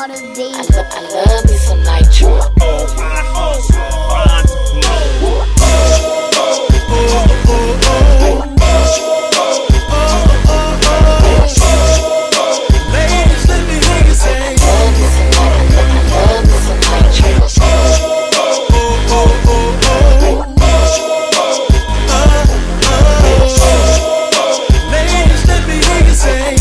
on the beat. I love me some nitro. Ladies, let me hear you say, love me some nitro. Ladies, let me hear you say,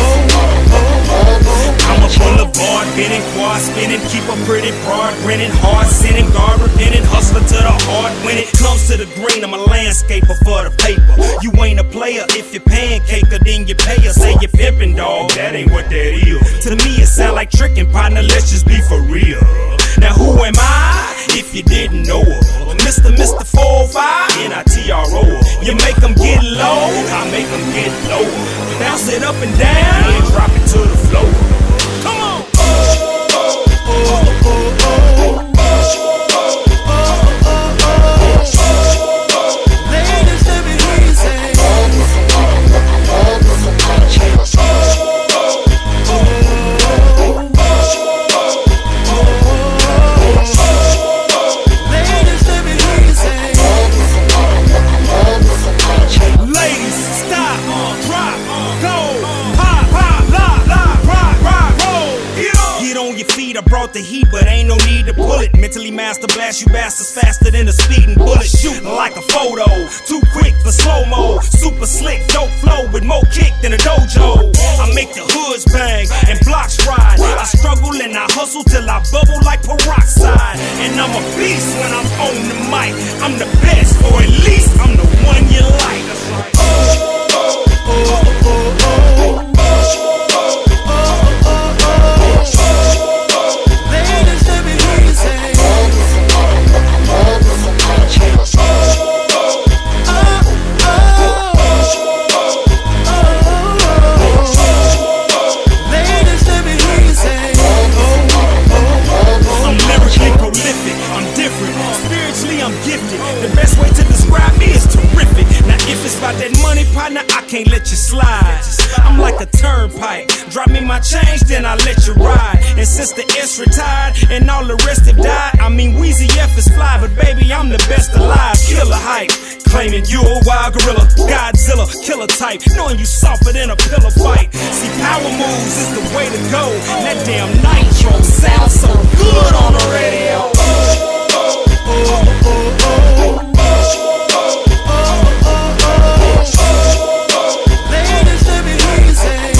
I'm a boulevard, bending, quad spinning, keep a pretty broad, grinning, hard sinning, guard repenting, hustler to the heart. When it comes to the green, I'm a landscaper for the paper. You ain't a player if you pancaker, then you pay her. Say you pimpin', dog, that ain't what that is. To me, it sound like tricking, partner. Let's just be for real. Now who am I? If you didn't know her, Mr. 405, N-I-T-R-O. You make them get low, I make them get lower. Bounce it up and down, and drop it to the floor. Come on. ladies, let me hear you say, ladies, let me hear you say, Ladies, stop, drop, go, pop, pop, rock, roll. Get on your feet, I brought the heat, but ain't no need to pull it. Mentally master blast you bastards faster than a speeding bullet. Shooting like a photo, too quick for slow-mo. Super slick, dope flow with more kick than a dojo. I make the hoods bang and blocks ride. I struggle and I hustle till I bubble like peroxide. And I'm a beast when I'm on the mic. I'm the best, or at least I'm the one you like. That's right. ladies, let me hear you say, ladies, let me hear you say, I'm lyrically prolific, I'm different. Spiritually, I'm gifted. The best way to describe me is terrific. Now, if it's about that money, partner, I can't let you slide. I'm like a turnpike. Drop me my change, then I let you ride. And since the S retired and all the rest have died, I mean, Weezy F is fly, but baby, I'm the best alive. Killer hype, claiming you a wild gorilla, Godzilla, killer type, knowing you softer than a pillow fight. See, power moves is the way to go. And that damn nitro sounds so good on the radio. ladies, let me hear you say,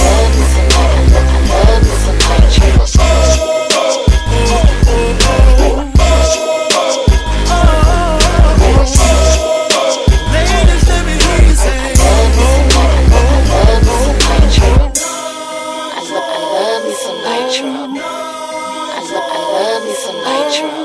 ladies, let me hear you say, I love me some nitro. I love me some nitro.